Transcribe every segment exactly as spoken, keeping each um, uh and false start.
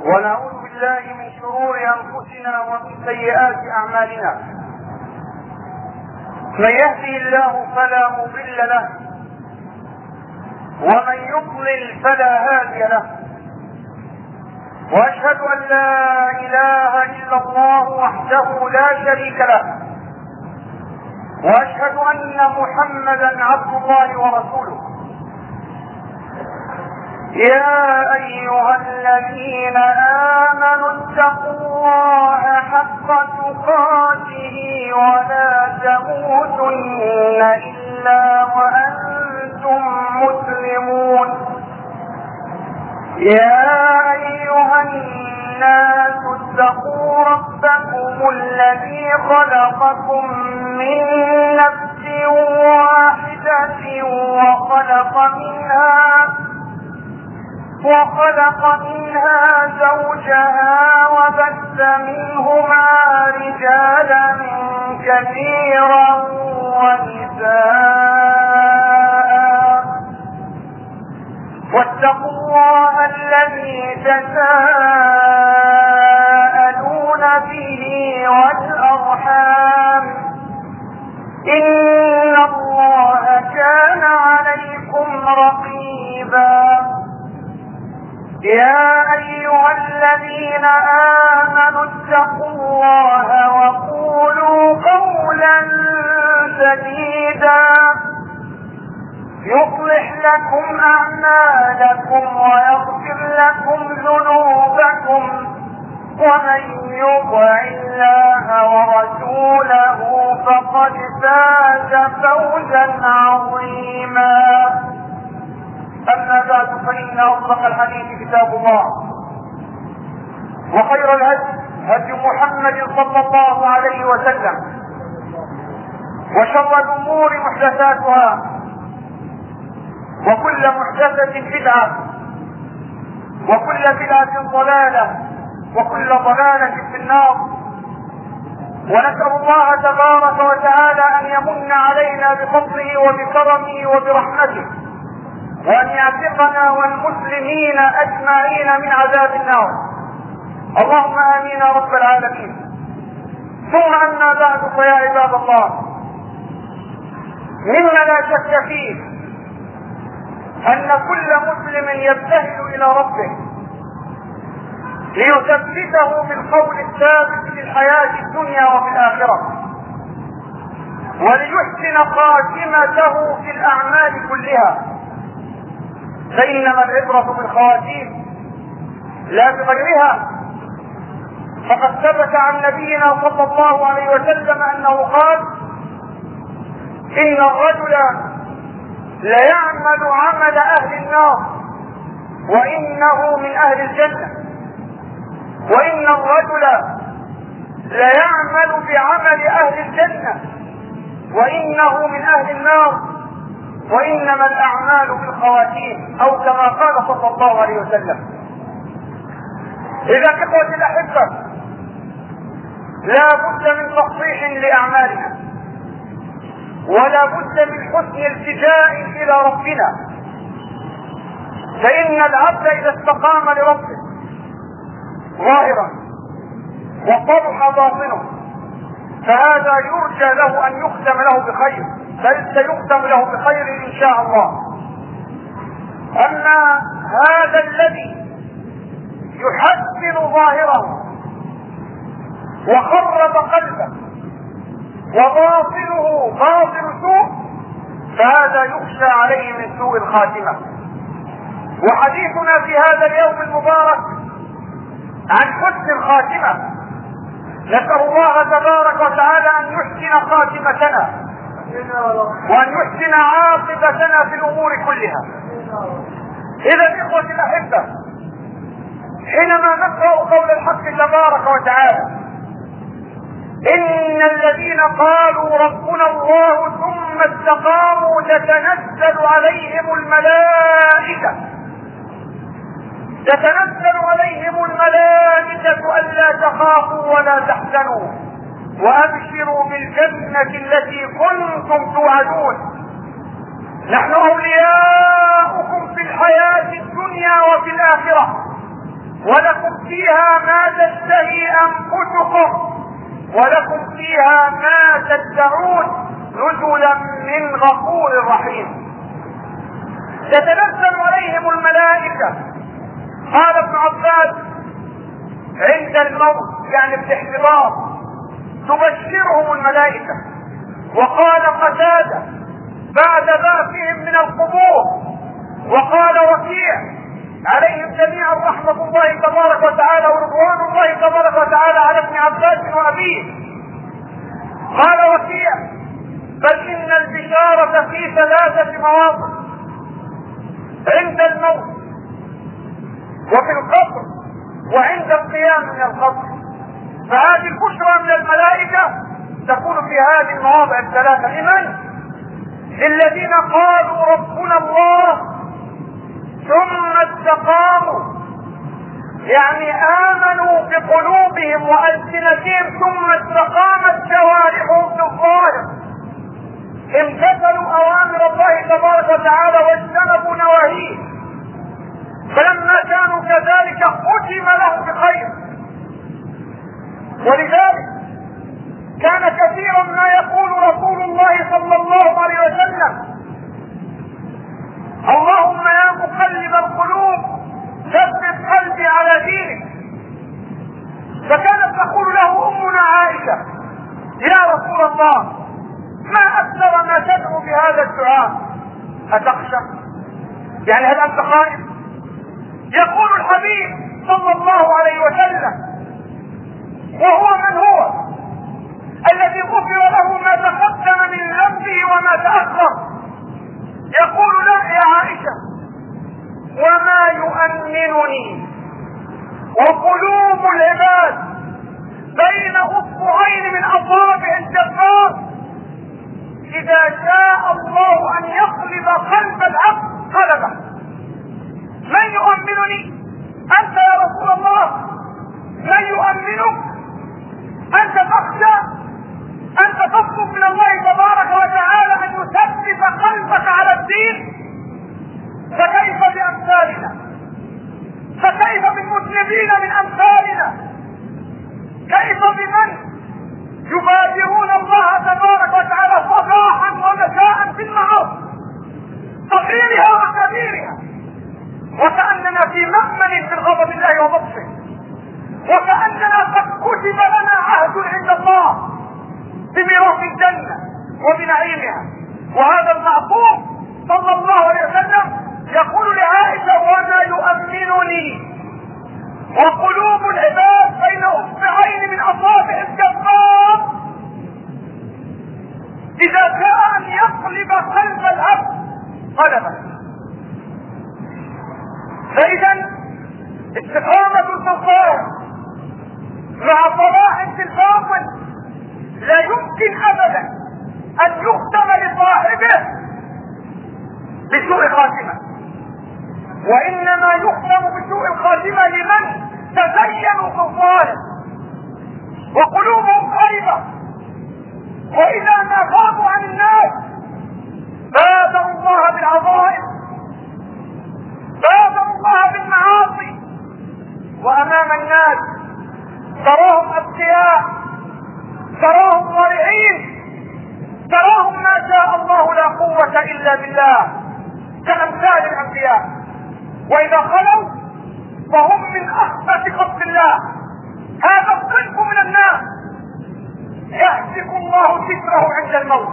ونعوذ بالله من شرور أنفسنا ومن سيئات أعمالنا. من يهده الله فلا مضل له ومن يضلل فلا هادي له، وأشهد أن لا إله إلا الله وحده لا شريك له، وأشهد أن محمدا عبد الله ورسوله. يا أيها الذين آمنوا اتقوا الله حق تقاته ولا تموتن إلا وأنتم مسلمون. يا أيها الناس اتقوا ربكم الذي خلقكم من نفس واحدة وخلق منها وخلق منها زوجها وبث منهما رجالا كثيرا ونساء، واتقوا الله الذي تساءلون به والأرحام إن الله كان عليكم رقيبا. يا أيها الذين آمنوا اتقوا الله وقولوا قولا سديدا يصلح لكم أعمالكم ويغفر لكم ذنوبكم، ومن يطع الله ورسوله فقد فاز فوزا عظيما. أما بعد، فإن أصدق الحديث كتاب الله، وخير الهدي هدي محمد صلى الله عليه وسلم، وشر الأمور محدثاتها، وكل محدثة بدعة، وكل بدعة ضلالة، وكل ضلالة في النار. ونسأل الله تبارك وتعالى أن يمن علينا بفضله وبكرمه وبرحمته، وأن يعتقنا والمسلمين أجمعين من عذاب النار. اللهم آمين يا رب العالمين. ثم أما بعد، فيا عباد الله، مما لا شك فيه أن كل مسلم يبتهل إلى ربه ليثبته بالقول الثابت في الحياة الدنيا وفي الآخرة، وليحسن خاتمته في الأعمال كلها، فإنما العبرة بالخواتيم لا بغيرها. فقد ثبت عن نبينا صلى الله عليه وسلم أنه قال: إن الرجل ليعمل عمل أهل النار وإنه من أهل الجنة، وإن الرجل ليعمل بعمل أهل الجنة وإنه من أهل النار، وإنما الأعمال بالخواتيم، أو كما قال صلى الله عليه وسلم. إذا إخوتي الأحبة، لا بد من تصحيح لأعمالنا، ولا بد من حسن التجاء إلى ربنا، فإن العبد إذا استقام لربه ظاهرا وصلح باطنه فهذا يرجى له أن يختم له بخير، بل سيختم له بخير إن شاء الله. أما هذا الذي يحسن ظاهره وخرب قلبه وباطنه باطن سوء، فهذا يخشى عليه من سوء الخاتمة. وحديثنا في هذا اليوم المبارك عن حسن الخاتمة. نسأل الله تبارك وتعالى أن يحسن خاتمتنا وأن يحسن عاقبتنا في الأمور كلها. إذا إخوتي الأحبة، حينما نقرأ قول الحق تبارك وتعالى: إن الذين قالوا ربنا الله ثم استقاموا تتنزل عليهم الملائكة تتنزل عليهم الملائكة ألا تخافوا ولا تحزنوا وأبشروا بالجنة التي كنتم توعدون، نحن أولياؤكم في الحياة الدنيا وفي الآخرة، ولكم فيها ما تشتهي انفسكم ولكم فيها ما تدعون نزلا من غفور رحيم. تتنزل عليهم الملائكة. قال ابن عباس عند الموت يعني بالاحتضار تبشرهم الملائكة. وقال قتادة بعد بعثهم من القبور. وقال وكيع عليهم جميعا رحمة الله تبارك وتعالى ورضوان الله تبارك وتعالى على ابن عباس وأبيه. قال وكيع بل إن البشارة في ثلاثة مواضع: عند الموت وفي القبر وعند القيام من القبر. فهذه البشرى من الملائكة تكون في هذه المواضع الثلاثة. لمن؟ للذين قالوا ربنا الله ثم استقاموا، يعني آمنوا بقلوبهم وألسنتهم ثم استقامت جوارحهم في الظاهر، امتثلوا أوامر الله تبارك وتعالى واجتنبوا نواهيه. فلما كانوا كذلك ختم لهم بخير. ولذلك كان كثيرا ما يقول رسول الله صلى الله عليه وسلم: اللهم يا مقلب القلوب ثبت قلبي على دينك. فكانت تقول له امنا عائشة: يا رسول الله ما اكثر ما تدعو بهذا الدعاء، اتخشى؟ يعني هل انت خائف؟ يقول الحبيب صلى الله عليه وسلم وهو من هو الذي غفر له ما تقدم من ذنبه وما تأخر، يقول لا يا عائشة: وما يؤمنني وقلوب العباد بين اصبعين من اصابع الجبار اذا شاء الله ان يقلب قلب العبد قلبه. من يؤمنني؟ انت يا رسول الله. من يؤمنك؟ انت تخشى، انت تطلب من الله تبارك وتعالى ان يثبت قلبك على الدين. فكيف بامثالنا؟ فكيف بالمذنبين من امثالنا؟ كيف بمن يبادرون الله تبارك وتعالى صباحا ومساء في المعاصي صغيرها وكبيرها، وكأننا في مأمن من غضب الله وبطشه، وكأننا قد كتب لنا عهد عند الله بميراث الجنة وبنعيمها. وهذا المعصوم صلى الله عليه وسلم يقول لعائشة: وما يؤمنني وقلوب العباد بين اصبعين من اصابع الجبار اذا شاء ان يقلب قلب العبد قلبه. فاذا استقامة البصائر مع صلاح في الباطن لا يمكن ابدا ان يختم لصاحبه بسوء خاتمة، وانما يختم بسوء الخاتمة لمن تزينوا في الظاهر وقلوبهم خيبة، واذا ما خافوا عن الناس بادروا الله بالعظائم، بادروا الله بالمعاصي، وامام الناس تراهم اذكياء، تراهم ورعين، تراهم ما شاء الله لا قوة الا بالله كأمثال الانبياء، واذا خلوا فهم من اخبث خلق الله. هذا الصنف من الناس يهتك الله ستره عند الموت،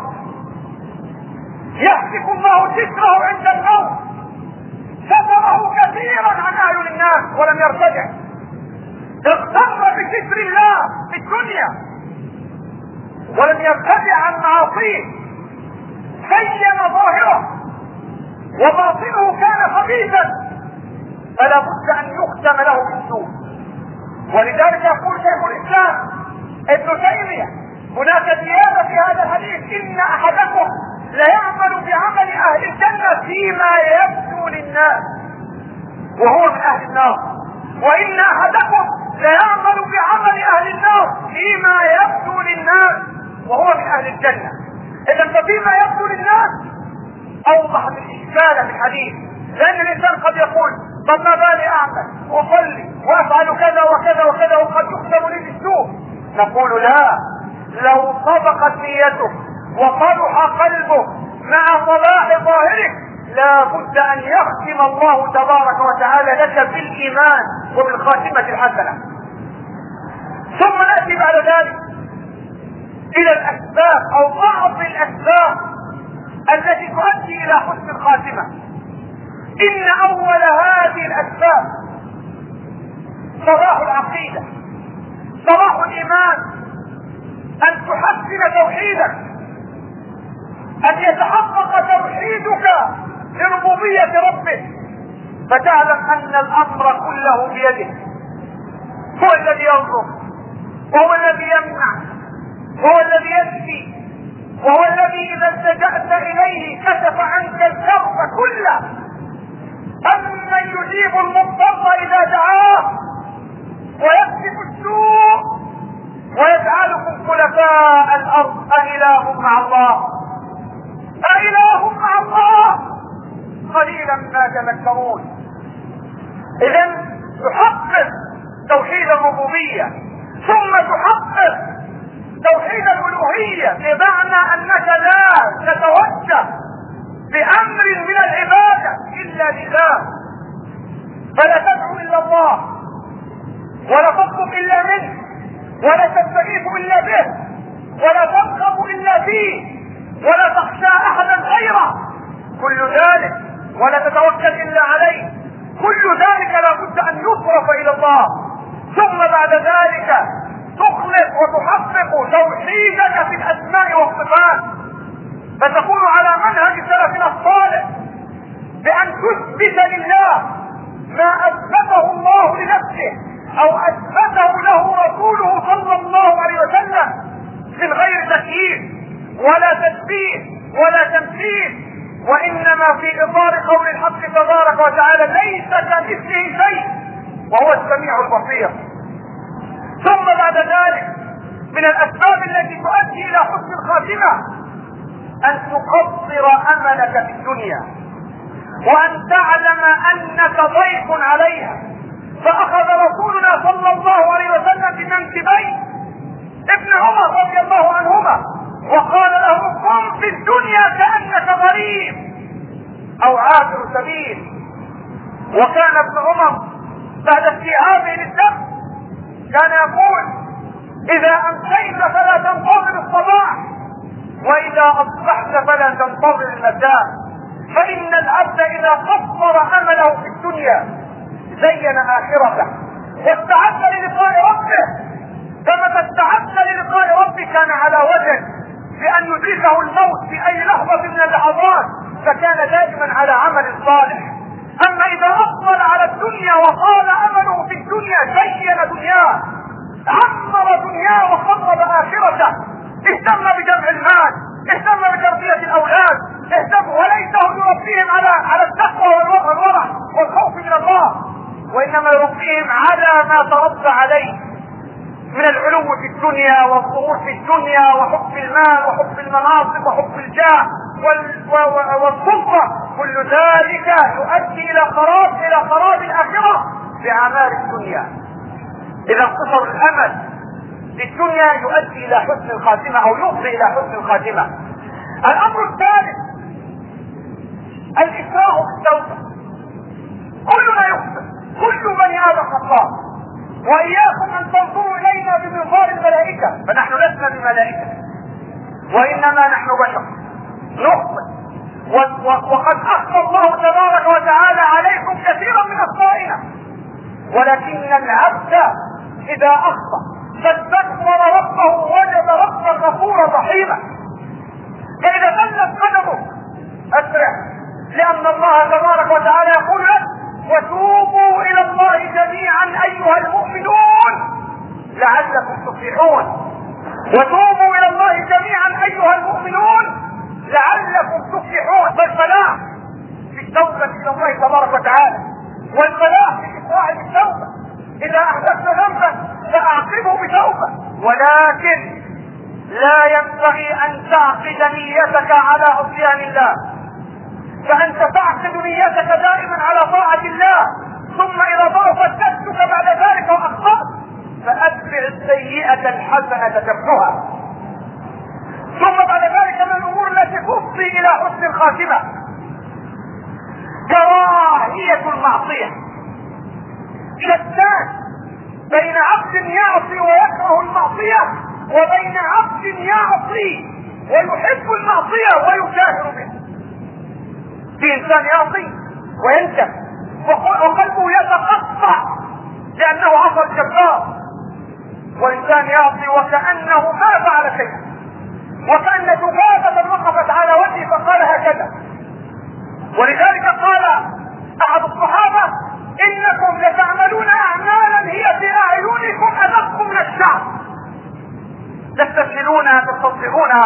يهتك الله ستره عند الموت، ستره كثيرا عن اعين الناس ولم يرتدع، اغتر بستر الله في الدنيا ولم يرتدع عن معاصيه، زين ظاهره وباطنه كان خبيثا، فلا بد ان يختم له بالسوء. ولذلك يقول شيخ الاسلام ابن تيمية هناك زيادة في هذا الحديث: ان احدكم ليعمل بعمل اهل الجنة فيما يبدو للناس وهو من اهل النار، وان احدكم ليعمل بعمل اهل النار فيما يبدو للناس وهو من اهل الجنة. اذا ففيما يبدو للناس اوضح من اشكال في الحديث، لان الانسان قد يقول طب ما بالي اعمل واصلي وافعل كذا وكذا وكذا وقد يختم لي بالسوء؟ نقول لا، لو صدقت نيته وصلح قلبه مع صلاح ظاهره لا بد ان يختم الله تبارك وتعالى لك بالايمان وبالخاتمه الحسنه. ثم ناتي بعد ذلك الى الاسباب او بعض الاسباب التي تؤدي الى حسن الخاتمه. ان اول هذه الاسباب صلاح العقيده، صلاح الايمان، ان تحسن توحيدك، ان يتحقق توحيدك لربوبيه ربك، فتعلم ان الامر كله بيده. هو الذي ينظر، وهو الذي يمنع، وهو الذي يشفي، وهو الذي اذا التجأت اليه كشف عنك الكرب كله. أمن يجيب المضطر اذا دعاه ويكشف السوء ويجعلكم خلفاء الارض أإله مع الله، أإله مع الله، قليلا ما تذكرون. اذا تحقق توحيد الربوبيه، ثم تحقق توحيد الالوهيه، بمعنى انك لا تتوجه بامر من العباده الا لله، فلا تدعو الا الله، ولا تطلب الا منه، ولا تستغيث الا به، ولا ترغب الا فيه، ولا تخشى احدا غيره، كل ذلك، ولا تتوكل الا عليه، كل ذلك لا بد ان يصرف الى الله. ثم بعد ذلك تخلق وتحقق توحيدك في الاسماء والصفات، فتكون على منهج سلفنا الصالح بان تثبت لله ما اثبته الله لنفسه او اثبته له رسوله صلى الله عليه وسلم من غير تكييف ولا تشبيه ولا تمثيل، وانما في اطار قول الحق تبارك وتعالى ليس كمثله شيء وهو السميع البصير. ثم بعد ذلك من الاسباب التي تؤدي الى حسن الخاتمه ان تقصر املك في الدنيا، وان تعلم انك ضيف عليها. فاخذ رسولنا صلى الله عليه وسلم بمنكبي ابن عمر رضي الله عنهما وقال له قم في الدنيا كأنك غريب او عابر سبيل. وكان ابن عمر بعد استيعابه للدم كان يقول اذا امسيت فلا تنتظر الصباح، واذا اصبحت فلا تنتظر المساء، فان العبد اذا قصر امله في الدنيا زين اخرته واستعد للقاء ربه، كما استعد للقاء ربه كان على وجه بان يدركه الموت في اي لحظه من اللحظات، فكان دائما على عمل صالح. اما اذا اقبل على الدنيا وطال امله في الدنيا زين دنياه، عمر دنياه وخرب اخرته، اهتم بجمع المال، اهتم بتربيه الاولاد، اهتم وليس يربيهم على على التقوى والورع والخوف من الله، وانما يربيهم على ما تربى عليه من العلو في الدنيا والظهور في الدنيا وحب المال وحب المناصب وحب الجاه والسلطه. كل ذلك يؤدي الى خراب الى خراب الاخره باعمال الدنيا. اذا انقصر الامل في الدنيا يؤدي الى حسن الخاتمه او يفضي الى حسن الخاتمه. الامر الثالث الاسراء بالتوبه. كلنا يخطئ، كل بني ادم خطاء، واياكم ان تنظروا الينا بمنظار الملائكه، فنحن لسنا بملائكه وانما نحن بشر نخطئ، وقد اخفى الله تبارك وتعالى عليكم كثيرا من اخطائنا، ولكن العبد اذا اخطا فاستغفر ربه وجد ربا غفورا رحيما. فاذا زلت قدمه اسرع، لان الله تبارك وتعالى يقول لك وتوبوا الى الله جميعا ايها المؤمنون لعلكم تفلحون. وتوبوا الى الله جميعا ايها المؤمنون لعلكم تفلحون. فالفلاح في التوبه الى الله تبارك وتعالى، والفلاح في اسراع التوبه. اذا احدثت ذنبا فاعقبه بتوبه، ولكن لا ينبغي ان تعقد نيتك على عصيان الله، فانت تعقد نيتك دائما على طاعه الله ثم اذا ضربت نفسك بعد ذلك واخطأت فاتبع السيئة الحسنة تمحها. ثم بعد ذلك من الامور التي تفضي الى حسن الخاتمة كراهية المعصية. شتان بين عبد يعصي ويكره المعصية وبين عبد يعصي ويحب المعصية ويجاهر بها. في انسان يعصي ويندم وقلبه يتقطع لانه عصى الجبار، وانسان يعصي وكأنه ما فعل شيئا، وكأن ذبابة وقفت على وجهه فقال هكذا. ولذلك قال احد الصحابة انكم لتعملون اعمالا هي في اعينكم ادق من الشعر تستسهلونها تستصغرونها.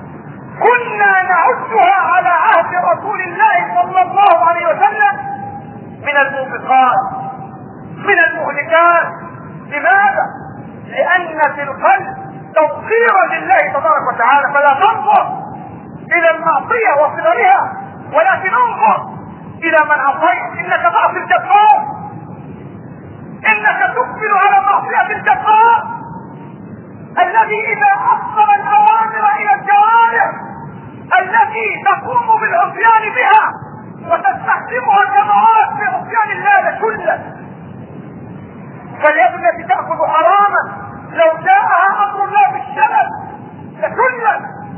كنا نعدها على عهد رسول الله صلى الله عليه وسلم من الموبقات من المهلكات. لماذا؟ لان في القلب توقيرا لله تبارك وتعالى، فلا تنظر الى المعصية وصغرها ولكن انظر الى من عصيت. انك تعصي الجبار، انك تقبل على معصية الجبار الذي اذا اصدر الاوامر الى الجوارح التي تقوم بالعصيان بها وتستخدمها كمواد في عصيان الله كله. فاليد التي تأخذ حراما لو جاءها امر الله بالشلل لكلت،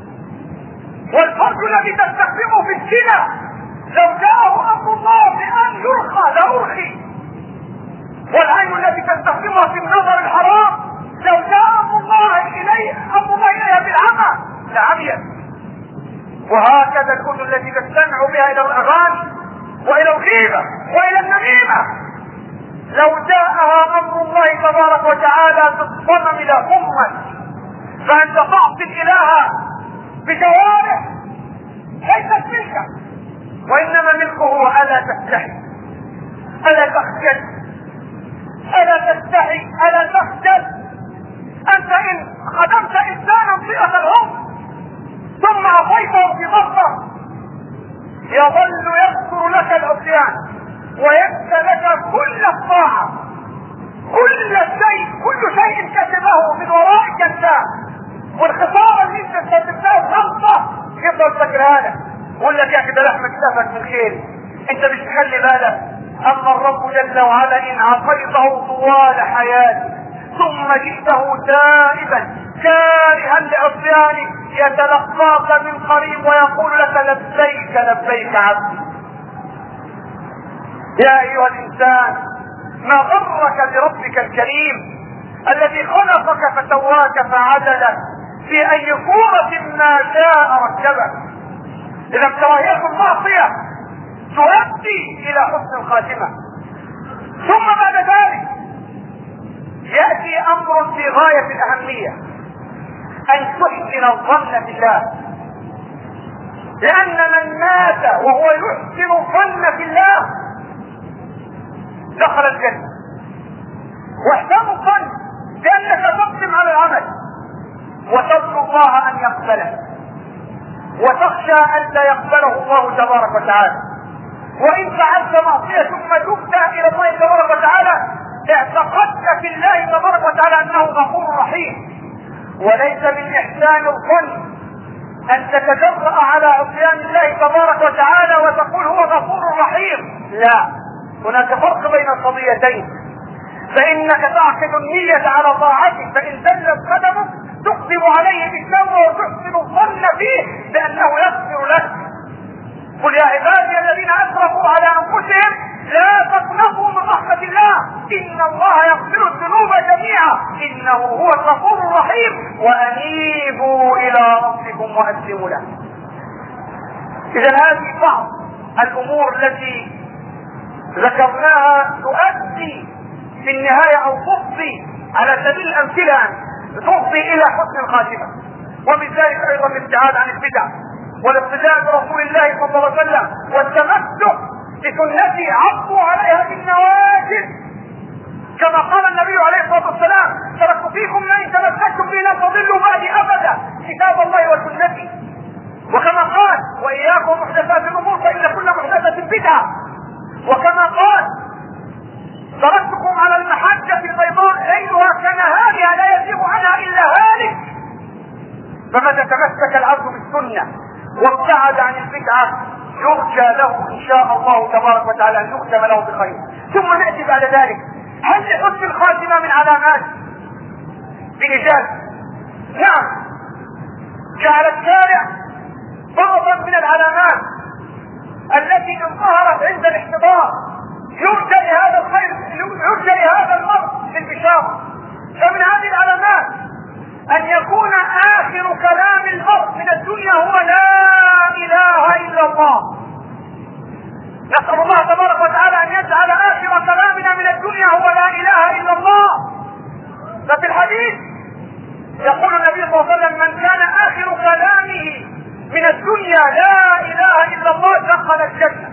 والفرج الذي تستخدمه في الزنا لو جاءه امر الله بان يرخى لأرخي، والعين التي تستخدمها في النظر الحرام لو جاء امر الله اليه امر الله اليها بالعمى لعميت. وهكذا الاذن التي تستمع بها الى الاغاني والى الغيبة والى النميمة لو جاءها امر الله تبارك وتعالى تصطمم الى امك. فانت تعصي الاله بجوارح ليست ملكك وانما ملكه. الا تستحي؟ الا تخجل؟ الا تستحي؟ الا تخجل؟ انت ان خدمت انسانا صلة العمر ثم عصيته في مرة يظل يذكر لك العصيان وينسى لك كل الطاعة، كل شيء كل شيء كتبه من ورائك انساه، والخسارة اللي انت كتبتها خمسة يفضل فاكرها لك يقول لك يا اخي ده لحمك سافك من خير، انت مش تخلي بالك. اما الرب جل وعلا ان عصيته طوال حياتك ثم جئته تائبا كارها لعصيانك يتلقاك من قريب ويقول لك لبيك لبيك عبدي. يا ايها الانسان ما غرك بربك الكريم الذي خلقك فسواك فعدلك في اي صورة ما شاء ركبك. اذا كراهية المعصية تؤدي الى حسن الخاتمة. ثم بعد ذلك يأتي امر في غاية الاهمية، ان تحسن الظن بالله، لان من مات وهو يحسن الظن بالله دخل الجنة. واحسان الظن بانك تقدم على العمل وترجو الله ان يقبله وتخشى ان لا يقبله الله تبارك وتعالى. وان فعلت معصية ثم تبت الى الله تبارك وتعالى اعتقدت في الله تبارك وتعالى انه غفور رحيم. وليس من احسان الظن ان تتجرأ على عصيان الله تبارك وتعالى وتقول هو غفور رحيم. لا، هناك فرق بين القضيتين. فانك تعقد النية على طاعته، فان زلت قدمك تقدم عليه بالتوبة وتحسن الظن فيه بانه يغفر لك. قل يا عبادي الذين اسرفوا على انفسهم لا تقنطوا من رحمة الله ان الله يغفر الذنوب جميعا انه هو الغفور الرحيم وانيبوا الى ربكم واسلموا له. اذا هذه بعض الامور التي ذكرناها تؤدي في النهاية او تفضي على سبيل الامثلة تفضي الى حسن الخاتمة. ومن ذلك ايضا الابتعاد عن البدع والاقتداء برسول الله صلى الله عليه وسلم والتمسك بسنته، عضوا عليها بالنواجذ كما قال النبي عليه الصلاة والسلام تركت فيكم ما ان تمسكتم به لا تضلوا بعدي ابدا كتاب الله وسنتي. وكما قال واياكم محدثات الامور فان كل محدثة بدعة. وكما قال السنة وابتعد عن البدعة يرجى له ان شاء الله تبارك وتعالى ان يختم له بخير. ثم نأتي بعد ذلك، هل لحسن الخاتمة من علامات بإجازة؟ نعم، جعل الشارع بعضا من العلامات التي ان ظهرت عند الاحتضار يرجى لهذا الخير، يرجى لهذا المرء في البشارة. فمن هذه العلامات ان يكون اخر كلام المرء من الدنيا هو لا اله الا الله. نسأل الله تبارك وتعالى ان يجعل اخر كلامنا من الدنيا هو لا اله الا الله. ففي الحديث يقول النبي صلى الله عليه وسلم: من كان اخر كلامه من الدنيا لا اله الا الله دخل الجنة.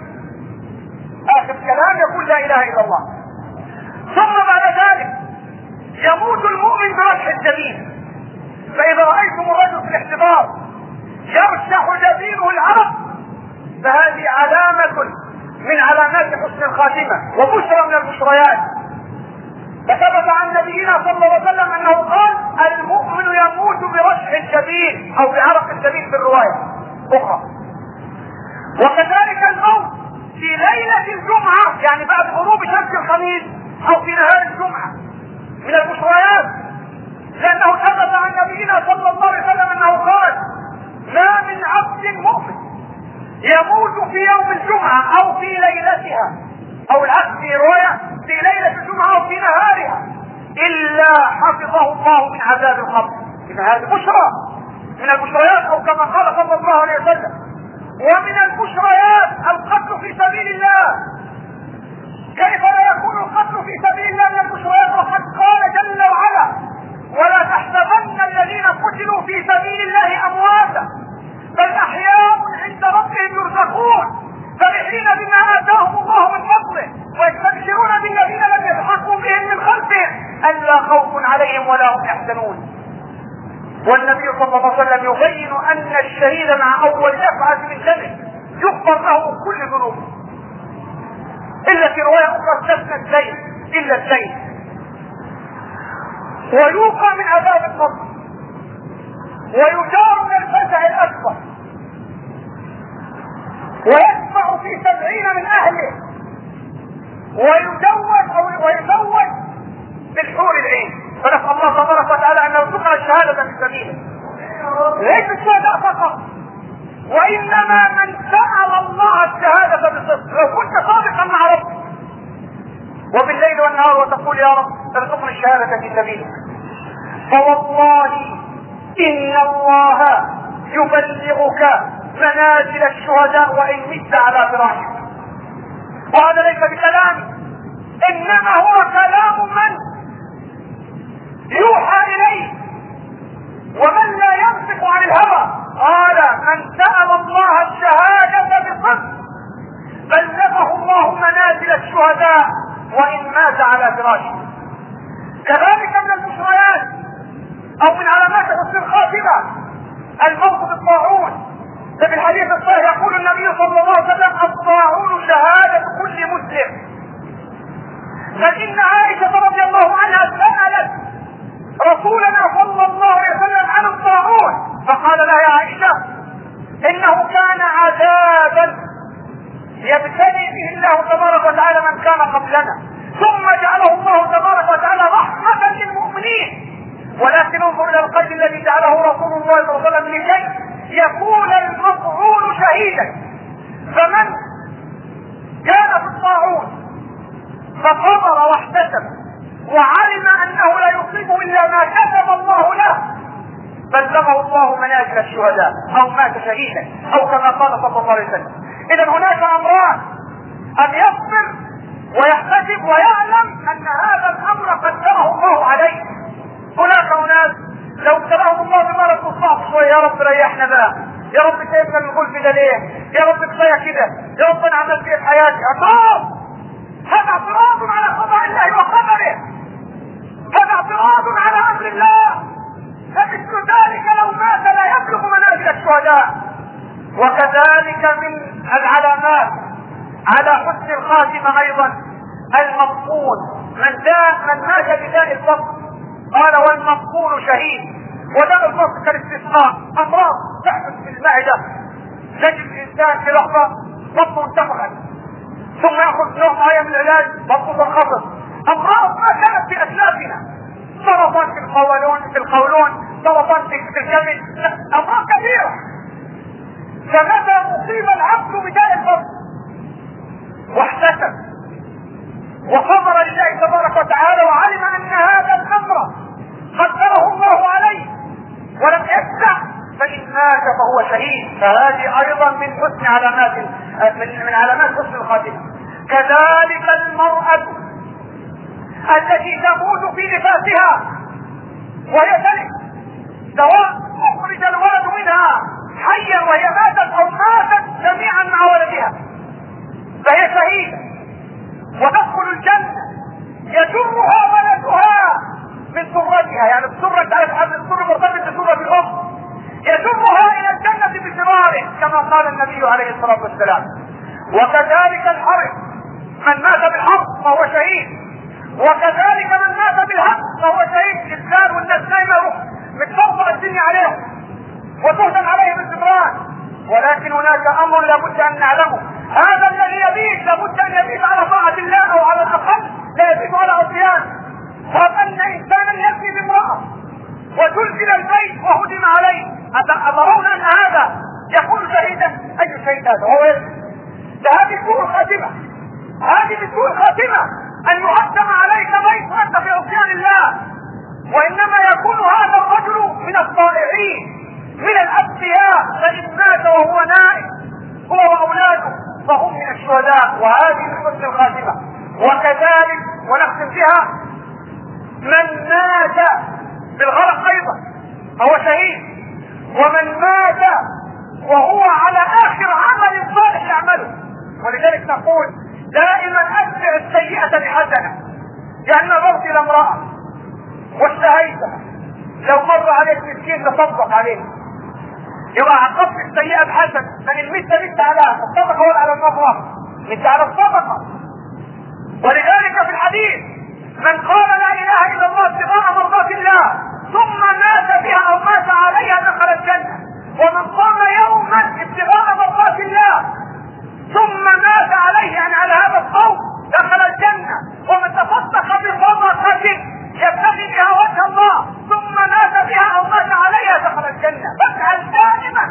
اخر كلام يقول لا اله الا الله. ثم بعد ذلك يموت المؤمن برشح الجبين. فاذا رايتم الرجل في الاحتضار يرشح جبينه العرق فهذه علامة من علامات حسن الخاتمة وبشرى من البشريات. فثبت عن نبينا صلى الله عليه وسلم انه قال: المؤمن يموت برشح الجبين او بعرق الجبين في الرواية اخرى. وكذلك الموت في ليلة الجمعة، يعني بعد غروب شمس الخميس او في نهار الجمعة، من البشريات، لانه ثبت عن نبينا صلى الله عليه وسلم انه قال: ما من عبد مؤمن يموت في يوم الجمعة او في ليلتها، او العكس في رواية في ليلة الجمعة او في نهارها، الا حفظه الله من عذاب القبر. اذا هذه بشرى من البشريات، او كما قال صلى الله عليه وسلم. ومن البشريات القتل في سبيل الله. كيف لا يكون القتل في سبيل الله من البشريات وقد قال جل وعلا: ولا تحسبن الذين قتلوا في سبيل الله امواتا بل احياء عند ربهم يرزقون فرحين بما اتاهم الله من فضله ويستبشرون بالذين لم يلحقوا بهم من خلفهم الا خوف عليهم ولا هم يحزنون. والنبي صلى الله عليه وسلم يبين ان الشهيد مع اول دفعة من دمه يغفر له كل ذنوبه الا في رواية اخرى استثنى الزين الا الزين. ويوقى من عذاب القبر ويجار من الفزع الاكبر ويدفع في سبعين من اهله ويزوج او ويزوج بالحور العين. فنسأل الله تبارك وتعالى ان يرزقنا الشهادة في سبيله. ليس الشهداء فقط، وانما من سأل الله الشهادة بالصدق. لو كنت صادقا مع ربك وبالليل والنهار وتقول: يا رب ارزقني الشهادة في سبيلك، فوالله ان الله يبلغك منازل الشهداء وان مت على فراشك. وهذا ليس بكلام، انما هو كلام من يوحى اليه ومن لا ينطق عن الهوى. قال: من سأل الله الشهادة بصدق بلغه الله منازل الشهداء وان مات على فراشه. كذلك من البشريات او من علامات حسن الخاتمة الموت بالطاعون. ففي الحديث الصحيح يقول النبي صلى الله عليه وسلم: الطاعون شهادة كل مسلم. فإن عائشة رضي الله عنها سألت رسولنا صلى الله عليه وسلم عن الطاعون فقال لها: يا عائشة انه كان عذابا يبتلي به الله تبارك وتعالى من كان قبلنا ثم جعله الله تبارك وتعالى رحمة للمؤمنين. ولكن انظر الى القيد الذي جعله رسول الله صلى الله عليه وسلم لكي يكون المطعون شهيدا. فمن كان في الطاعون فصبر واحتسب وعلم انه لا يصيبه الا ما كتب الله له بلغه الله منازل الشهداء او مات شهيدا او كما قال صلى الله عليه وسلم. اذا هناك امران: ان يصبر ويحتسب ويعلم ان هذا الامر قدره الله عليه. هناك اناس لو ابتلاهم الله بمرض الصعب شويه: يا رب ريحنا بقى، يا رب سيبنا من الغلب ده ليه، يا رب كفايه كده، يا رب انا عملت ايه في حياتي. اعتراض، هذا اعتراض على قضاء الله وقدره، هذا اعتراض على امر الله. فمثل ذلك لو مات لا يبلغ منازل الشهداء. وكذلك من العلامات على حسن الخاتمة ايضا المفقود. من داء من مات بداء الفقر قال: والمفقود شهيد. ودم الفصل كالاستسقاء، امراض تحدث في المعده، تجد الانسان في لحظه بطنه انتفخت، ثم ياخذ نوع معين من العلاج بطنه تنخفض. امراض ما كانت في اسلافنا، سرطان في القولون في القولون سرطان في الكبد، امراض كثيره. فمتى اصيب العبد بداء الفصل واحتسب وصبر لله تبارك وتعالى وعلم ان هذا الامر قدره الله عليه ولم يسع، فان مات فهو شهيد. فهذه ايضا من حسن علامات من, من علامات حسن الخاتمه. كذلك المرأة التي تموت في نفاسها وهي تلد، سواء اخرج الولد منها حيا وهي ماتت او ماتت جميعا مع ولدها فهي شهيدة وتدخل الجنة، يجرها ولدها من سرتها، يعني السرة تعرف حبل السر مرتبط بسرة الام، يجرها الى الجنة بسراره كما قال النبي عليه الصلاة والسلام. وكذلك الحرب، من مات بالحرب فهو شهيد، وكذلك من مات بالحق فهو شهيد. الانسان والناس نايمة متفرقة الدنيا عليهم وتهدم عليهم الجبران، ولكن هناك امر لابد ان نعلمه، هذا الذي يبيت لابد ان يبيت على طاعة الله او على الاقل لا يبيت على عصيان. وان انسانا يبني بامرأة وتلزم البيت وهدم عليه، أترون ان هذا يكون شهيدا؟ اي شيء هذا هو يبني. هذه سوء الخاتمة، هذه بسوء الخاتمة ان يهدم عليك بيت وانت في عصيان الله. وانما يكون هذا الرجل من الطائعين من الأتقياء، فإن مات وهو نائم هو وأولاده فهم من الشهداء، وهذه من حسن الخاتمة. وكذلك ونختم بها من مات بالغرق أيضا فهو شهيد، ومن مات وهو على آخر عمل صالح يعمله. ولذلك نقول دائما أتبع السيئة بحسنة، يعني نظرت إلى امرأة واشتهيتها، لو مر عليك مسكين تصدق عليه يبقى عقبت السيئة بحسن، من المثل مثل على الصدقة ولا على المرة مثل على الصدقة. ولذلك في الحديث من قال لا اله الا الله ابتغاء مرضات الله ثم مات بها او مات عليها دخل الجنة، ومن قام يوما ابتغاء مرضات الله ثم مات عليه يعني على هذا القول دخل الجنة، ومن تصدق بصدقة يبتغي بها وجه الله ثم مات بها او مات عليها دخل الجنة. فاجعل دائما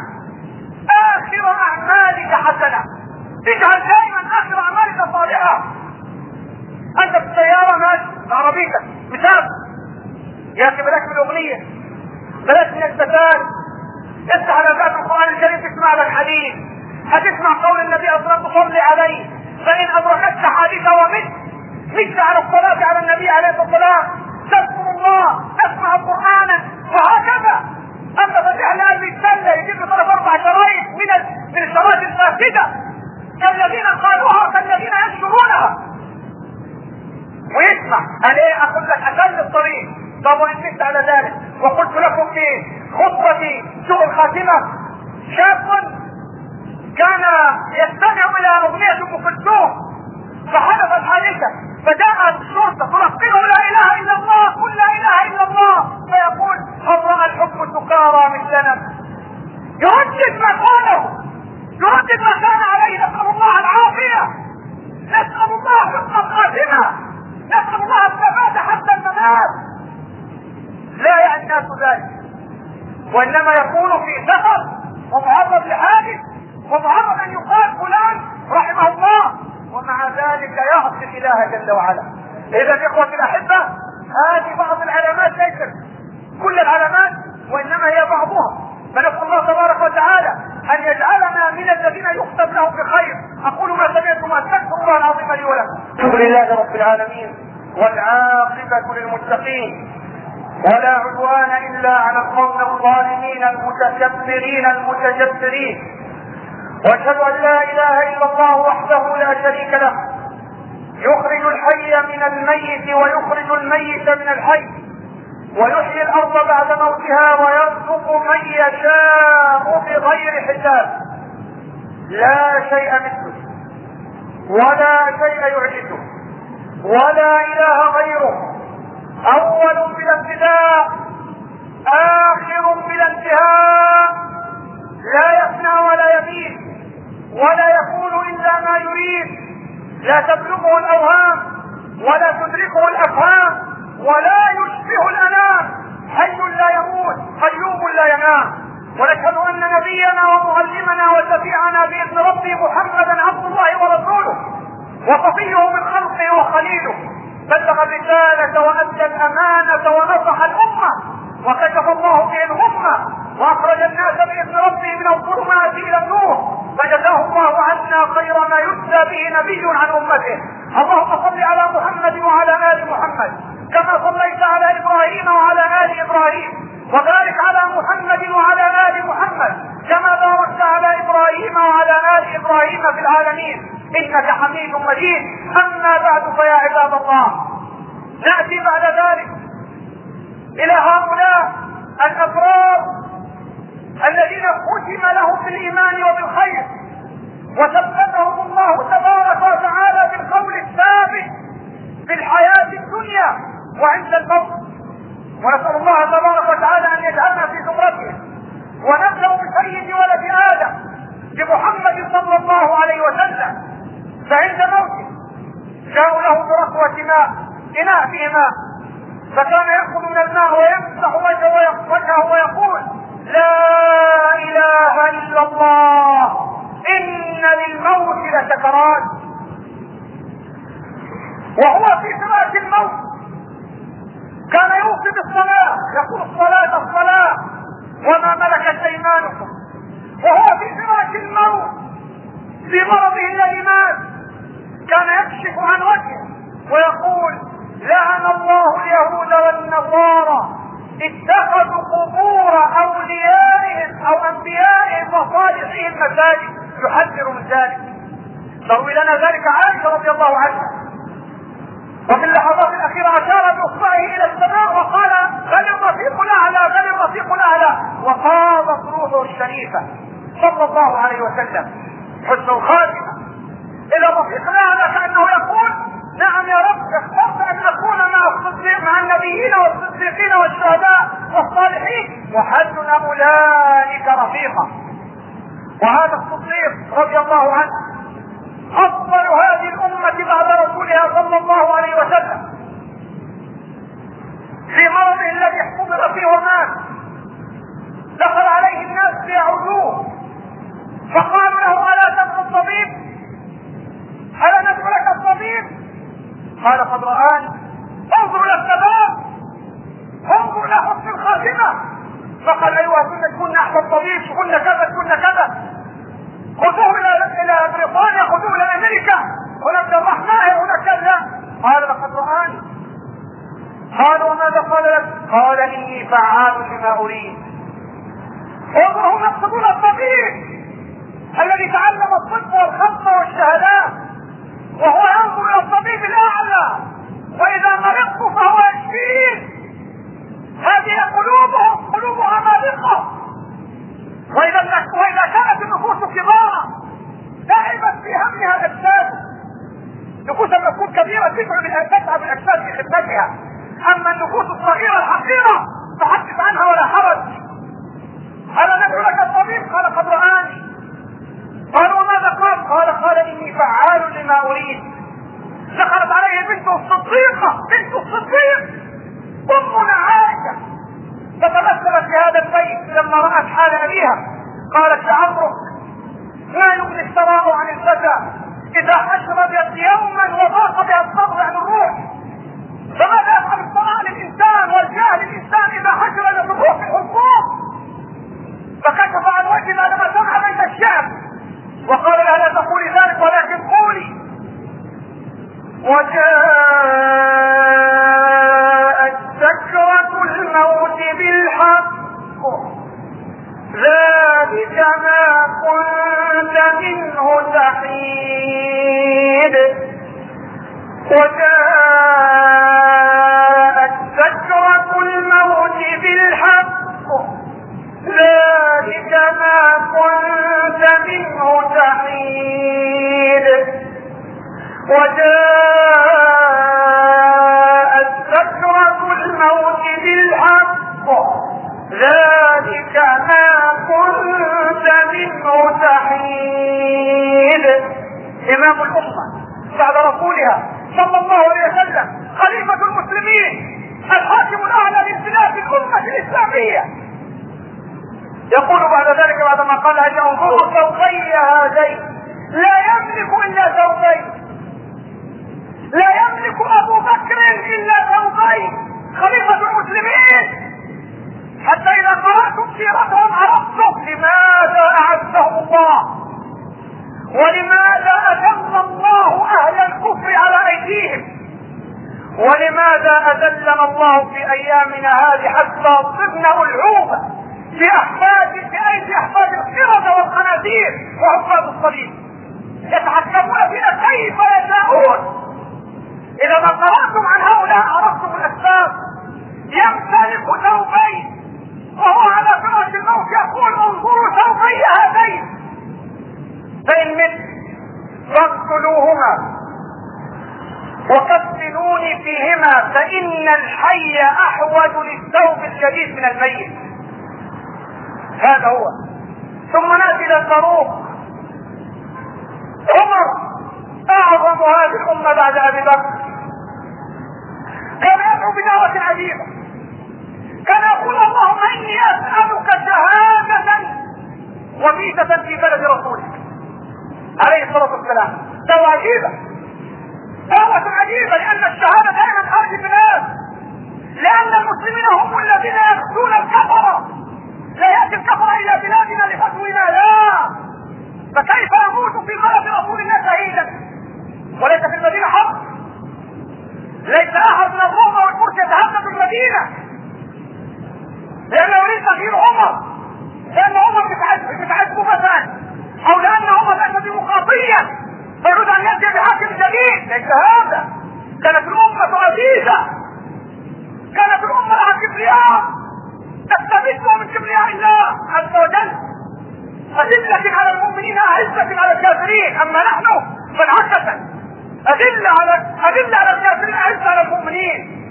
اخر اعمالك حسنة، اجعل دائما اخر اعمالك صالحة. انت في السيارة ماشي عربيتك مثال يا اخي بلاش من الاغنية، بلاش من الزفاف، افتح على باب القرآن الكريم تسمع لك حديث، هتسمع قول النبي صلى الله عليه وسلم صلي عليه، فان ادركتك حديثه ومت مت على الصلاة على النبي عليه الصلاة والسلام، تذكر الله تسمع قرآنا وهكذا. اما فتح لقلبي يتسلى يجيب له ثلاث اربع شرايط من من الشرايط الفاسدة كالذين قالوها كالذين ينشرونها ويسمع. قال ايه؟ اقول لك اشل الطريق. طب وان مت على ذلك وقلت لكم في خطبتي سوء الخاتمة، شاب كان يستمع الى اغنية ام كلثوم فحدثت حادثة فجاءت الشرطة تلقنه لا اله الا الله، قل لا اله الا الله، فيقول هل راى الحكم سكارى مثلنا، يردد ما قاله، يردد ما كان عليه. نسأل الله العافية، نسأل الله حسن الخاتمة، نسأل الله الثبات حتى الممات. لا يعني الناس ذلك، وانما يكون في سفر ومعرض لحادث ومعرض ان يقال فلان رحمه الله، ومع ذلك يعصي الاله جل وعلا. اذا اخوتي الاحبه هذه بعض العلامات، ليست كل العلامات وانما هي بعضها. فنسال الله تبارك وتعالى ان يجعلنا من الذين يختم لهم بخير. اقول ما سمعتم واستغفر الله العظيم لي ولكم. الحمد لله رب العالمين والعاقبه للمتقين ولا عدوان الا على القوم الظالمين المتكبرين المتجبرين، واشهد ان لا اله الا الله وحده لا شريك له يخرج الحي من الميت ويخرج الميت من الحي ويحيي الارض بعد موتها ويرزق من يشاء بغير حساب، لا شيء مثله ولا شيء يعجزه ولا اله غيره، اول بلا ابتداء اخر يشبه الانام، حي لا يموت قيوم لا ينام. ونشهد ان نبينا ومعلمنا وشفيعنا باذن ربه محمدا عبد الله ورسوله وصفيه من خلقه وخليله، بلغ الرسالة وأدى الأمانة ونصح الأمة وكشف الله به الأمة وأخرج الناس بإذن ربه من الظلمات إلى النور، فجزاه الله عنا خير ما يجزى به نبي عن أمته. اللهم صل على محمد وعلى آل محمد كما صليت على إبراهيم وعلى آل إبراهيم، وبارك على محمد وعلى آل محمد كما باركت على إبراهيم وعلى آل إبراهيم في العالمين إنك حميد مجيد. أما بعد فيا عباد الله، نأتي بعد ذلك إلى هؤلاء الأبرار الذين ختم لهم بالإيمان وبالخير وثبتهم الله تبارك وتعالى بالقول الثابت في الحياة الدنيا وعند الموت، ونسأل الله تبارك وتعالى أن يجعلنا في زمرته. ونبدأ بسيد ولد آدم بمحمد صلى الله عليه وسلم، فعند موته جاءوا له بركوة ماء، إناء فيه ماء، فكان يأخذ من الماء ويمسح وجهه ويقول لا إله إلا الله إن للموت لسكرات. وهو في فراش الموت كان يوصي بالصلاة، يقول الصلاة الصلاة وما ملكت أيمانكم. وهو في فراش الموت في مرضه الذي مات كان يكشف عن وجهه ويقول لعن الله اليهود والنصارى اتخذوا قبور اوليائهم او انبيائهم وصالحين مساجد، يحذر من ذلك. تروي لنا ذلك عائشة رضي الله عنها، وفي اللحظات الاخيرة اشار باصبعه الى السماء وقال بل الرفيق الاعلى بل الرفيق الاعلى، وقاضت روحه الشريفة صلى الله عليه وسلم. حسن الخاتمة الى الرفيق الاعلى كأنه يقول نعم يا رب اخترت ان اكون مع الصديق مع النبيين والصديقين والشهداء والصالحين وحسن اولئك رفيقا. وهذا الصديق رضي الله عنه افضل هذه الامة بعد رسولها صلى الله عليه وسلم، في مرضه الذي احتضر فيه ومات دخل عليه الناس ليعودوه فقالوا له الا تدعو الطبيب؟ الا ندعو لك الطبيب؟ قال قد رآني. انظروا الى الثبات، انظروا الى حسن الخاتمة. فقال ايها كنا كنا احسن طبيب، كنا كذا كنا كذا، خذوه الى الى بريطانيا، خذوه الى امريكا، هناك الرحمن هناك كذا. قال لقد رآني. قالوا وماذا قال لك؟ قال اني فعال لما اريد. انظروا هم يقصدون الطبيب الذي تعلم الطب والخط والشهادات، وهو ينظر الى الطبيب الاعلى واذا مرضت فهو يشفيه. هذه قلوبهم قلوبها مالقة، واذا واذا كانت النفوس كبارا تعبت في همها الاجساد. النفوس لما تكون كبيرة تتعب الاجساد في خدمتها، اما النفوس الصغيرة الحقيرة تحدث عنها ولا حرج. الا ندعو لك الطبيب؟ قال قد رآني. قالوا وماذا قال؟ قال قال اني فعال لما اريد. دخلت عليه بنته الصديقة بنت الصديق امنا عائشة فتمثلت في هذا البيت لما رأت حال ابيها قالت لعمرك ما يغني الثراء عن الفتى اذا اشربت يوما وضاق بها الصبر عن الروح، فماذا يفعل الثراء للانسان والجاه للانسان اذا حشر الروح في الحكوم؟ فكشف عن وجه ما لم سمع بين الشعب وقال لها لا تقولي ذلك ولكن قولي وجاءت سكرة الموت بالحق ذلك ما كنت منه تحيد. وجاءت سكرة الموت بالحق ذلك ما كنت منه تحيد. وجاءت سكرة الموت بالحق ذلك ما كنت منه تحيد. إمام الأمة بعد رسولها صلى الله عليه وسلم خليفة المسلمين الحاكم الاعلى لابتلاء الامه الاسلاميه. يقول بعد ذلك بعدما قال اجل انظروا ثوبي هذين، لا يملك الا ثوبين، لا يملك ابو بكر الا ثوبين خليفه المسلمين، حتى اذا قراتم سيرتهم عرفتم لماذا اعزهم الله ولماذا اذل الله اهل الكفر على ايديهم، ولماذا اذلنا الله في ايامنا هذه حتى صرنا العوبه في احفاد في ايدي احفاد القرده والخنازير وعباد الصليب يتحكمون بنا كيف يشاءون. اذا ما قراتم عن هؤلاء عرفتم الاسباب. يمتلك ثوبين وهو على فراش الموت يقول انظروا ثوبي هذين، فان مت فاقتلوهما وكفنوني فيهما فان الحي احوج للثوب الجديد من الميت. هذا هو. ثم ناتي الى الفاروق عمر اعظم هذه الامه بعد ابي بكر. كان يدعو بدعوه عجيبه، كان يقول اللهم اني اسالك شهاده وميتة في بلد رسولك عليه الصلاه والسلام. دعوه عجيبه، دعوه عجيبه، لان الشهاده دائما خارج البلاد، لان المسلمين هم الذين يغزون الكفره. لا ياتي الكفره الى بلادنا لغزونا، لا. فكيف يموت في بلد رسول الله شهيدا وليس في المدينه حرب؟ ليس احد من الروم والفرس يتهدد المدينه، لانه يريد تغيير عمر، لان عمر بتعذبه مثلا، او لان عمر ليس ديمقراطيا فيريد ان ياتي بحاكم جديد. ليس هذا. كانت الامه عزيزه، كانت الامه لها كبرياء تستمد من كبرياء الله عز وجل، أذلة على المؤمنين أعزة على الكافرين. أما نحن فالعكس، أذلة على أذلة على الكافرين أعزة على المؤمنين.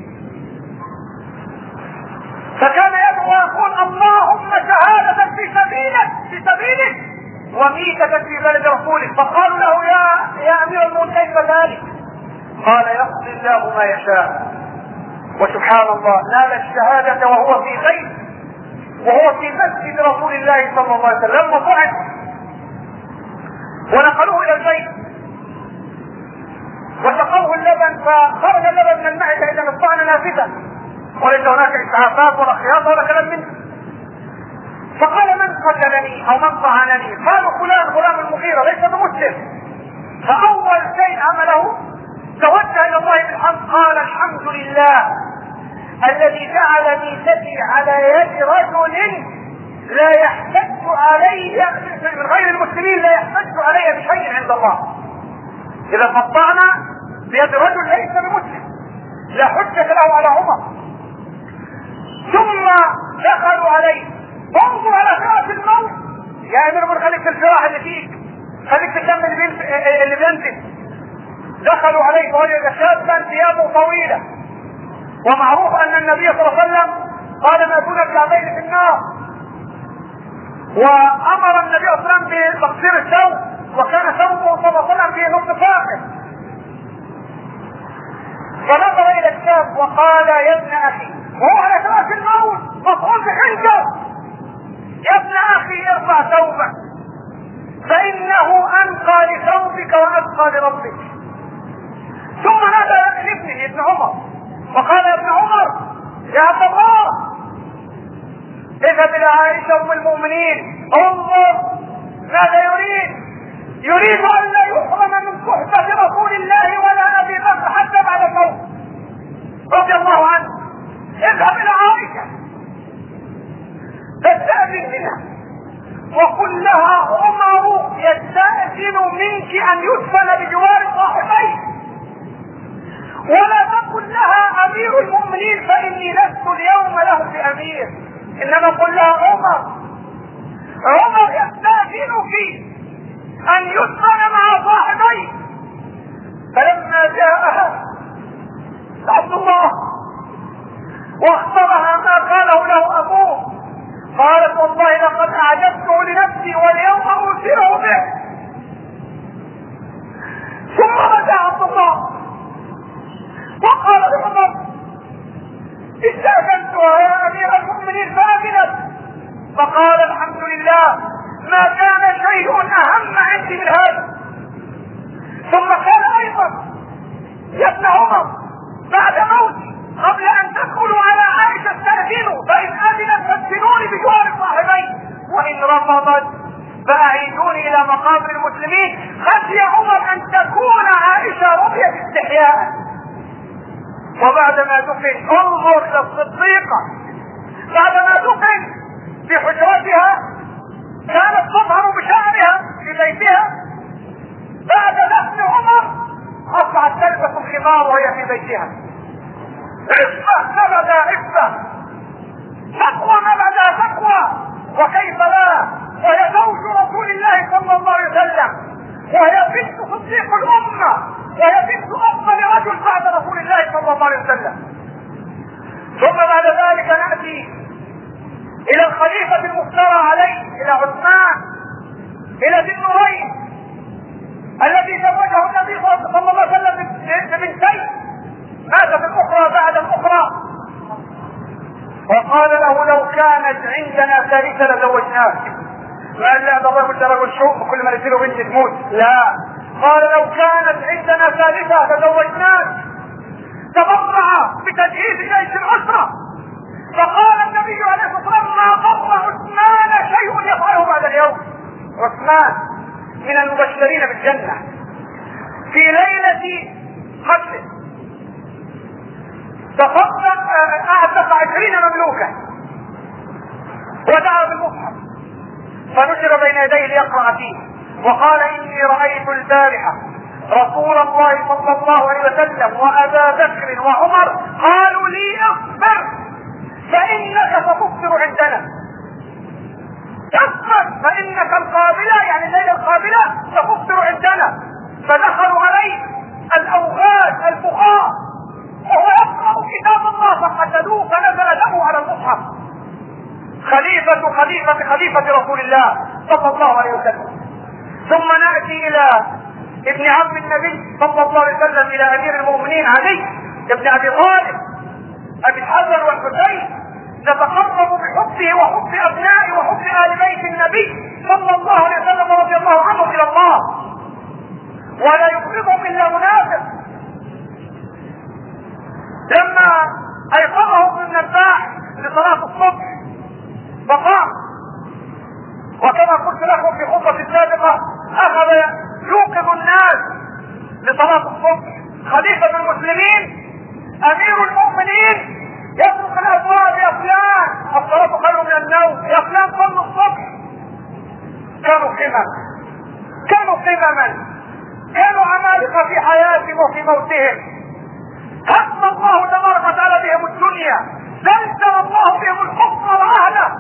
فكان يدعو ويقول اللهم شهادة في سبيلك في سبيلك وميتة في بلد رسولك. فقالوا له يا يا أمير المؤمنين كيف ذلك؟ قال يقضي الله ما يشاء. وسبحان الله نال الشهادة وهو في بيت وهو في مسجد رسول الله صلى الله عليه وسلم. لما صعد ونقلوه الى البيت وسقوه اللبن فخرج اللبن من المعده اذا الطعن نافذه وليس هناك اسعافات ولا خياطه ولا كلام منه. فقال من قتلني او من طعنني؟ قالوا فلان غلام المغيره ليس بمسلم. فاول شيء عمله توجه الى الله بالحمد، قال الحمد لله الذي جعل ميتتي على يد رجل لا يحتج علي من غير المسلمين، لا يحتج علي بشيء عند الله. اذا قطعنا بيد رجل ليس بمسلم لا حجة له على عمر. ثم دخلوا عليه، انظر على فراش الموت يا امير المؤمنين، خليك في الفراش اللي فيك، خليك تكمل اللي بينزل. دخلوا عليه فوجد شابا ثيابه طويله، ومعروف ان النبي صلى الله عليه وسلم قال ما دون الكعبين في النار، وامر النبي صلى الله عليه وسلم بتقصير الثوب، وكان ثوبه صلى الله عليه وسلم في نصف فاقد. فنظر الى الشاب وقال يا ابن اخي، وهو على فراش الموت مفعول بخنجر، يا ابن اخي ارفع ثوبك فانه انقى لثوبك وانقى لربك. ثم نادى لابنه ابن عمر وقال يا ابن عمر يا عبد الله اذهب الى عائشه ام المؤمنين انظر ماذا يريد، يريد ان لا يحرم من صحبه رسول الله ولا ابي بكر حتى بعد الموت رضي الله عنه. اذهب الى عائشه فاستاذن منها وقل لها عمر يستاذن منك ان يدفن بجوار صاحبيه، ولا تقل لها امير المؤمنين فاني لست اليوم له بامير، انما قل لها عمر عمر يستاذنك ان يدفن مع صاحبيه. فلما جاءها عبد الله واخبرها ما قاله له ابوه قالت والله لقد اعجبته لنفسي واليوم اوثره به. ثم رجع عبد الله وقال لعمر استأذنتها يا امير المؤمنين فأذنت، فقال الحمد لله ما كان شيء اهم عندي من هذا. ثم قال ايضا يا ابن عمر بعد موتي قبل ان تدخلوا على عائشة استأذنوا، فان اذنت فادفنوني بجوار الصاحبين، وان رفضت فاعيدوني الى مقابر المسلمين. خشي عمر ان تكون عائشة رضيت استحياء. وبعدما دفن انظر الى الصديقة، بعدما دفن في حجرتها كانت تظهر بشعرها في بيتها، بعد دفن عمر اصبحت تلبس الخمار وهي في بيتها. عفة ما بدا عفة، تقوى ما بدا تقوى، وكيف لا، وهي زوج رسول الله صلى الله عليه وسلم، وهي بنت صديق الامة، وهي بنت افضل رجل بعد رسول الله صلى الله عليه وسلم. ثم بعد ذلك نأتي الى الخليفة المختار عليه، الى عثمان، الى ذي النورين الذي زوجه النبي صلى الله عليه وسلم ببنتين، مات في الاخرى بعد الاخرى، وقال له لو كانت عندنا ثالثة لزوجناك. قال لا، ده الرجل ده رجل شوق، كل ما يصير بنت تموت. لا، قال لو كانت عندنا ثالثة لزوجناك. تبرع بتجهيز جيش الاسرة، فقال النبي عليه الصلاة والسلام ما ضر عثمان شيء يفعله بعد اليوم. عثمان من المبشرين بالجنة. في ليلة قتله تصدق اعتق عشرين مملوكا ودعا بالمصحف فنشر بين يديه ليقرأ فيه، وقال اني رأيت البارحة رسول الله صلى الله عليه وسلم وابا بكر وعمر قالوا لي اصبر فانك ستفطر عندنا، اصبر فانك القابلة، يعني الليلة القابلة ستفطر عندنا. فدخلوا عليه الاوغاد الفقهاء وهو يقرأ كتاب الله فقتلوه فنزل دمه على المصحف. خليفة خليفة خليفة رسول الله صلى الله عليه وسلم. ثم نأتي الى ابن عم النبي صلى الله عليه وسلم، الى امير المؤمنين علي ابن ابي طالب ابي الحسن والحسين. نتقرب بحبه وحب ابنائه وحب ال بيت النبي صلى الله عليه وسلم ورضي الله عنهم الى الله، ولا يبغضهم الا منافق. لما ايقظه ابن النباح لصلاة الصبح فقام، وكما قلت لكم في خطبة السابقة اخذ يوقظ الناس لصلاة الصبح. خليفة المسلمين امير المؤمنين يطرق الابواب يا فلان الصلاة خير من النوم، يا فلان صلوا الصبح. كانوا قمم، كانوا قمما، كانوا عمالقة في حياتهم وفي موتهم. حكم الله تبارك وتعالى بهم الدنيا، زلزل الله بهم الحكم واهله.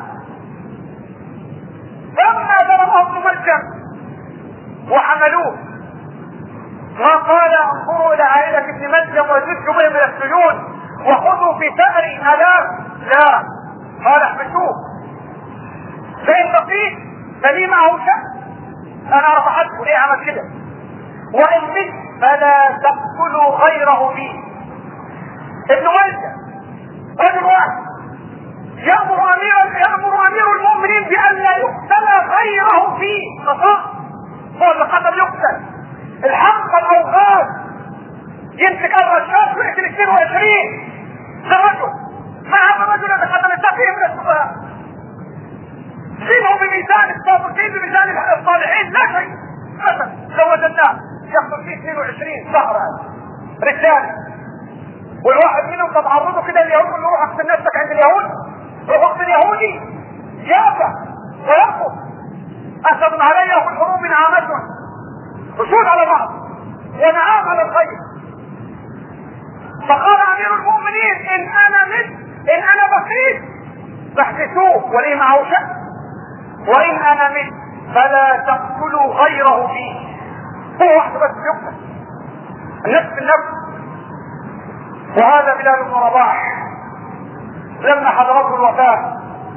لما ضربه ابن ملجم وحملوه ما قال انظروا الى عائلة ابن ملجم وزدوا بهم الى السجون وخذوا في ثأر الاف، لا، قال احبسوه فان بقيت فلي معه شأن، انا اعرف حدثه ليه عمل كده، وان مت فلا تقتلوا غيره فيه. ابن ملجم رجل واحد يأمر امير يأمر امير المؤمنين بان لا يقتل غيره فيه، خطأ، هو اللي قتل يقتل. الحق الاوغاد يمسك الرشاش ويقتل اثنين وعشرين، ده رجل ما هذا الرجل الذي قتل السفيه من السفهاء. سيبه بميزان الصادقين بميزان الصالحين لا شيء. مثلا لو وجدناه يقتل فيه اثنين وعشرين شهرا رجال، والواحد منهم قد عرضوا كده اليهود اللي روح اقتل نفسك عند اليهود، روح اقتل يهودي يابا ويرفض. اسد علي في الحروب نعامة، خشود على بعض ونعام على الخير. فقال امير المؤمنين ان انا مت ان انا بقيت فاحبسوه ولي معه شأن، وان انا مت فلا تقتلوا غيره فيه. هو واحد بس يقتل، النفس بالنفس. وهذا بلال بن رباح لما حضرته الوفاة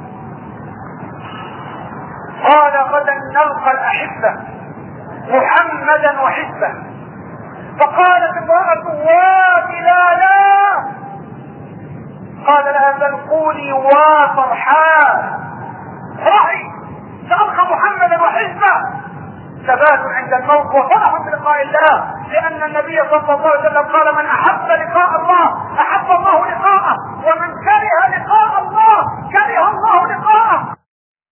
قال غدا نلقى الاحبة محمدا وحزبه. فقالت امرأة وا بلالا قال لها بل قولي وفرحان، فرحي سألقى محمدا وحزبه. ثبات عند الموت وفرح بلقاء الله، لأن النبي صلى الله عليه وسلم قال من أحب لقاء الله أحب الله لقاءه، ومن